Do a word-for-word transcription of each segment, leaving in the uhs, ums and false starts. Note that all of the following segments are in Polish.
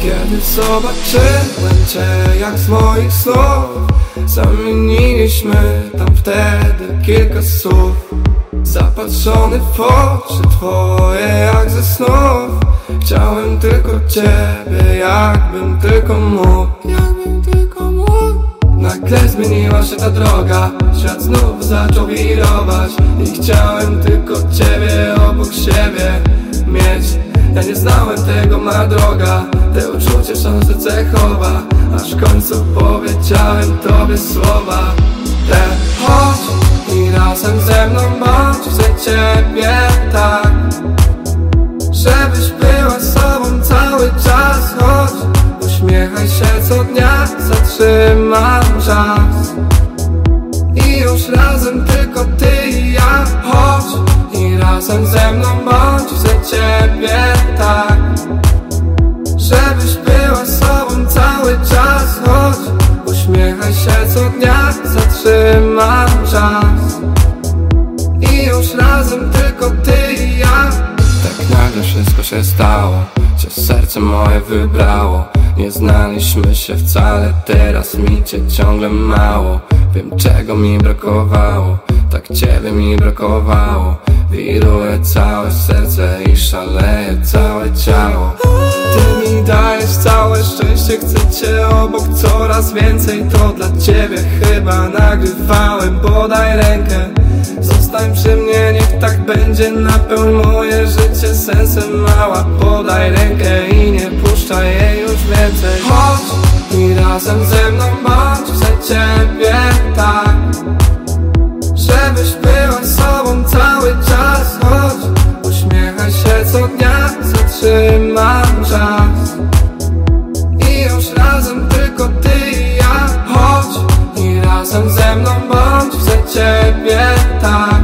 Kiedy zobaczyłem cię jak z moich snów, zamieniliśmy tam wtedy kilka słów. Zapatrzony w oczy twoje jak ze snów, chciałem tylko ciebie, jakbym tylko mógł, jakbym tylko mógł. Nagle zmieniła się ta droga, świat znów zaczął wirować i chciałem tylko ciebie obok siebie mieć. Ja nie znałem tego, ma droga, te uczucie szansę cechowa, aż w końcu powiedziałem tobie słowa te. Chodź i razem ze mną bądź, chcę ciebie tak, żebyś była sobą cały czas. Chodź, uśmiechaj się co dnia, zatrzymam czas i już razem tylko ty i ja. Chodź i razem ze mną bądź, chcę ciebie tak, żebyś była sobą cały czas. Chodź, uśmiechaj się co dnia, zatrzymam czas i już razem tylko ty i ja. Tak nagle wszystko się stało, cię serce moje wybrało. Nie znaliśmy się wcale, teraz mi cię ciągle mało. Wiem czego mi brakowało, tak ciebie mi brakowało. Wiruje całe serce i szaleje całe ciało. Ty mi dajesz całe szczęście, chcę cię obok coraz więcej. To dla ciebie chyba nagrywałem, podaj rękę, zostań przy mnie, niech tak będzie. Napełń moje życie sensem, mała, podaj rękę i nie puszczaj jej już więcej. Chodź i razem ze mną bądź, chcę ciebie tak, żebyś była sobą cały czas. Chodź, uśmiechaj się co dnia, zatrzymam czas i już razem tylko ty i ja. Chodź i razem ze mną bądź, chcę ciebie tak,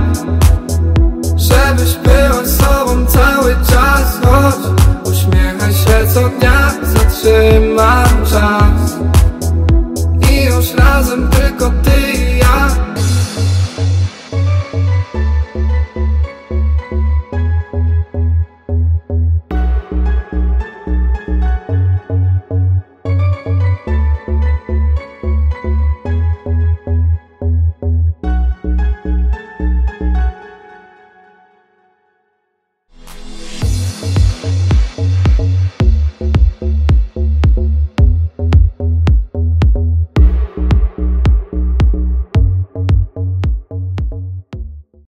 żebyś była sobą cały czas. Chodź, uśmiechaj się co dnia, zatrzymam czas